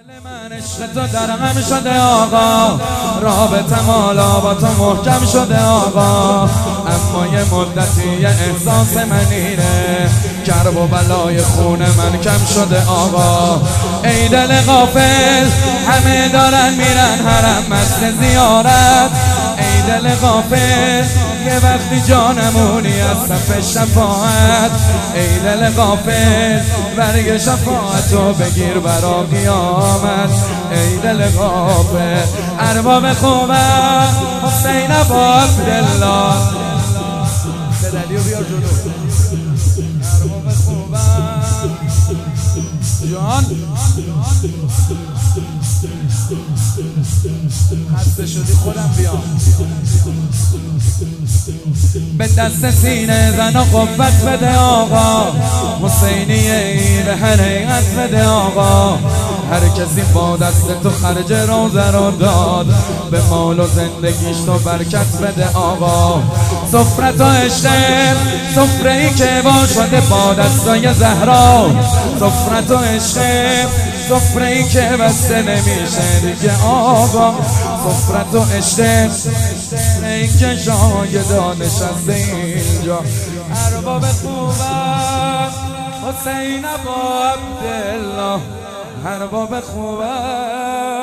من عشق تو در غم شده آقا، رابطه مالا با تو محکم شده آقا، اما یه مدتی یه احساس من اینه، کرب و بلای خون من کم شده آقا. ای دل غافل همه دارن میرن حرم مست زیارت، ای دل غافل یه وقتی جانمونی از صف شفاعت، ای دل غافل برگ شفاعتو بگیر برا قیامت، ای دل غافل ارباب خوبم حسین ابو عبدالله دلیو بیار جلو، ارباب خوبم جان خسته شدی خودم بیام، به دست سینه زن و قوت بده آقا، حسینیه به حقیقت بده آقا، هر کسی با دست تو خرج روزه رو داد، به مال و زندگیش تو برکت بده آقا. سفرت و عشق سفره ای که با شده با دستای زهرا، سفرت و عشق سفره ای که بسته نمیشه دیگه آقا، سفرت و عشق ای که شاگردان نشسته اینجا، ارباب خوبم حسین ابو عبدالله، ارباب خوبم